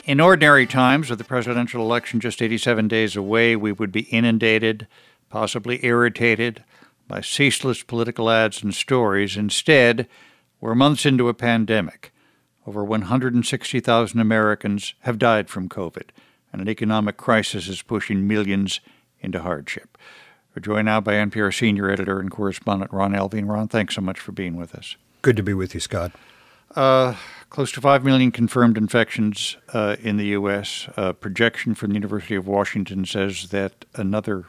In ordinary times, with the presidential election just 87 days away, we would be inundated, possibly irritated, by ceaseless political ads and stories. Instead, we're months into a pandemic. Over 160,000 Americans have died from COVID, and an economic crisis is pushing millions into hardship. We're joined now by NPR senior editor and correspondent Ron Elving. Ron, thanks so much for being with us. Good to be with you, Scott. Close to 5 million confirmed infections in the U.S. A projection from the University of Washington says that another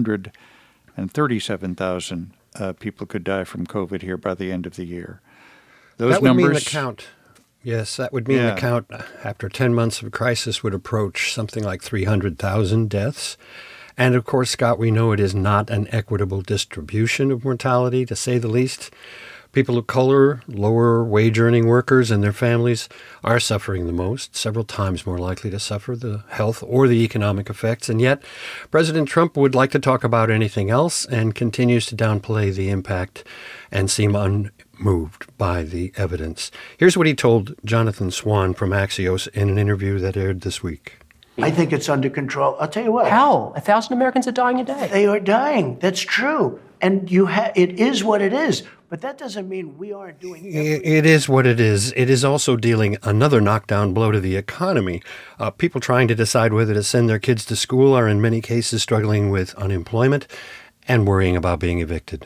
137,000 people could die from COVID here by the end of the year. That would mean the count. Yes, that would mean the count after 10 months of crisis would approach something like 300,000 deaths. And of course, Scott, we know it is not an equitable distribution of mortality, to say the least. People of color, lower wage-earning workers and their families are suffering the most, several times more likely to suffer the health or the economic effects. And yet, President Trump would like to talk about anything else and continues to downplay the impact and seem unmoved by the evidence. Here's what he told Jonathan Swan from Axios in an interview that aired this week. I think it's under control. I'll tell you what. How? 1,000 Americans are dying a day. They are dying. That's true. And it is what it is. But that doesn't mean we aren't doing everything. It is what it is. It is also dealing another knockdown blow to the economy. People trying to decide whether to send their kids to school are in many cases struggling with unemployment and worrying about being evicted.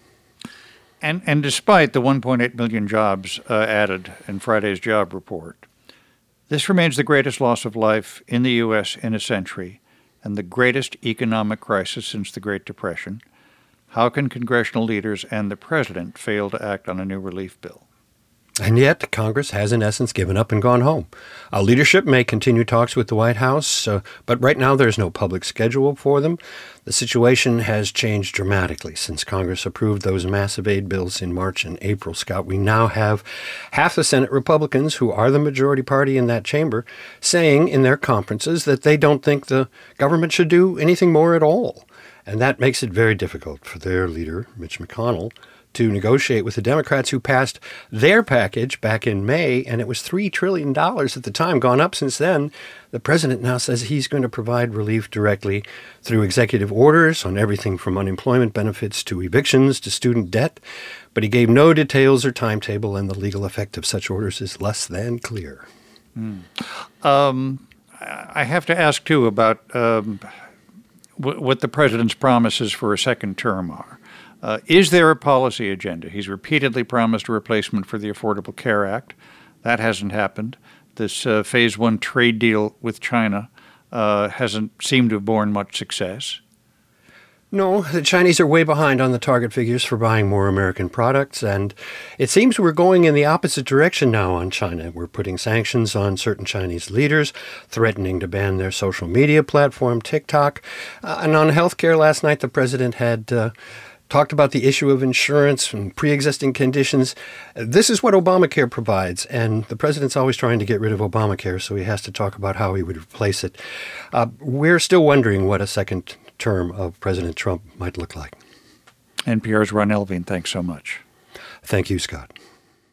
And despite the 1.8 million jobs added in Friday's job report, this remains the greatest loss of life in the U.S. in a century and the greatest economic crisis since the Great Depression. How can congressional leaders and the president fail to act on a new relief bill? And yet, Congress has in essence given up and gone home. Leadership may continue talks with the White House, but right now there's no public schedule for them. The situation has changed dramatically since Congress approved those massive aid bills in March and April, Scott. We now have half the Senate Republicans, who are the majority party in that chamber, saying in their conferences that they don't think the government should do anything more at all. And that makes it very difficult for their leader, Mitch McConnell, to negotiate with the Democrats, who passed their package back in May, and it was $3 trillion at the time, gone up since then. The president now says he's going to provide relief directly through executive orders on everything from unemployment benefits to evictions to student debt, but he gave no details or timetable, and the legal effect of such orders is less than clear. I have to ask, too, about what the president's promises for a second term are. Is there a policy agenda? He's repeatedly promised a replacement for the Affordable Care Act. That hasn't happened. This Phase 1 trade deal with China hasn't seemed to have borne much success. No, the Chinese are way behind on the target figures for buying more American products, and it seems we're going in the opposite direction now on China. We're putting sanctions on certain Chinese leaders, threatening to ban their social media platform, TikTok. And on healthcare last night, the president had talked about the issue of insurance and pre-existing conditions. This is what Obamacare provides, and the president's always trying to get rid of Obamacare, so he has to talk about how he would replace it. We're still wondering what a second term of President Trump might look like. NPR's Ron Elving, thanks so much. Thank you, Scott.